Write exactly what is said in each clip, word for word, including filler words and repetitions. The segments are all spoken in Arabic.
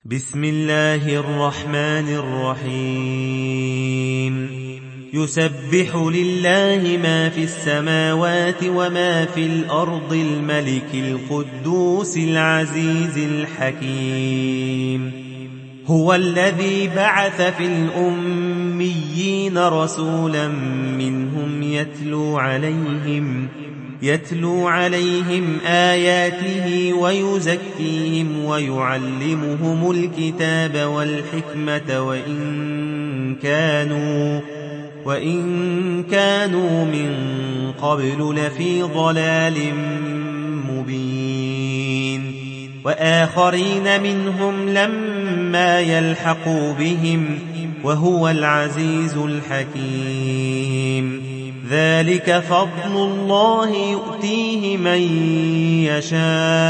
بسم الله الرحمن الرحيم يسبح لله ما في السماوات وما في الأرض الملك القدوس العزيز الحكيم هو الذي بعث في الأميين رسولا منهم يتلو عليهم يتلو عليهم آياته ويزكيهم ويعلمهم الكتاب والحكمة وإن كانوا وإن كانوا من قبل لفي ضلال مبين وآخرين منهم لما يلحقوا بهم وهو العزيز الحكيم ذلك فضل الله يؤتيه من يشاء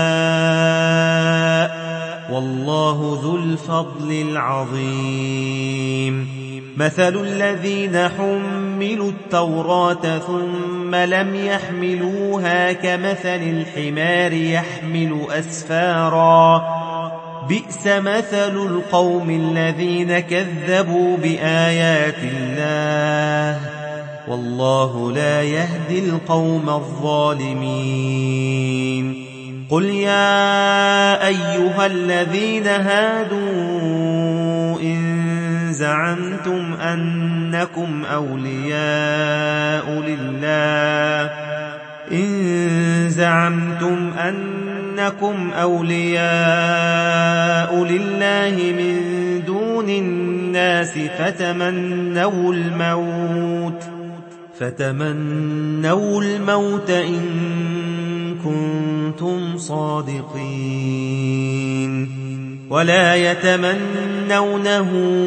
والله ذو الفضل العظيم مثل الذين حملوا التوراة ثم لم يحملوها كمثل الحمار يحمل أسفارا بئس مثل القوم الذين كذبوا بآيات الله والله لا يهدي القوم الظالمين قل يا أيها الذين هادوا إن زعمتم أنكم أولياء لله إن زعمتم أنكم أولياء لله من دون الناس فتمنوا الموت فتمنوا الموت إن كنتم صادقين ولا يتمنونه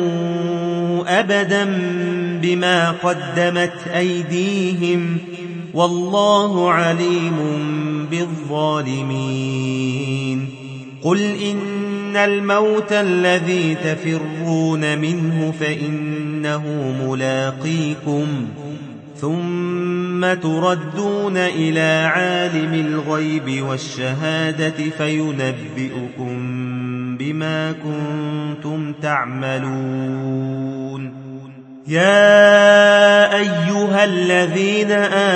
أبدا بما قدمت أيديهم والله عليم بالظالمين قل إن الموت الذي تفرون منه فإنه ملاقيكم ثم تردون إلى عالم الغيب والشهادة فينبئكم بما كنتم تعملون يا أيها الذين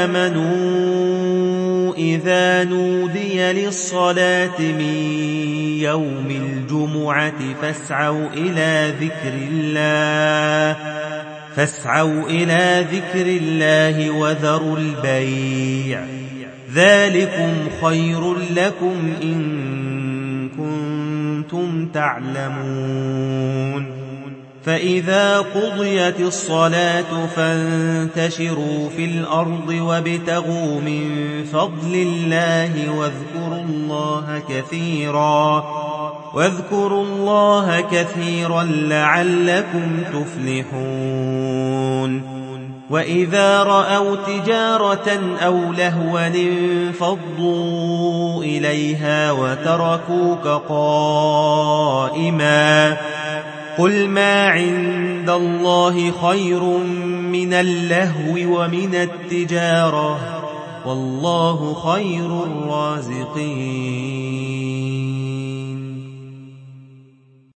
آمنوا إذا نودي للصلاة من يوم الجمعة فاسعوا إلى ذكر الله فاسعوا إلى ذكر الله وذروا البيع ذلكم خير لكم إن كنتم تعلمون فإذا قضيت الصلاة فانتشروا في الأرض وابتغوا من فضل الله واذكروا الله كثيرا واذكروا الله كثيرا لعلكم تفلحون وإذا رأوا تجارة أو لهوا انفضوا إليها وتركوك قائما قل ما عند الله خير من اللهو ومن التجارة والله خير الرازقين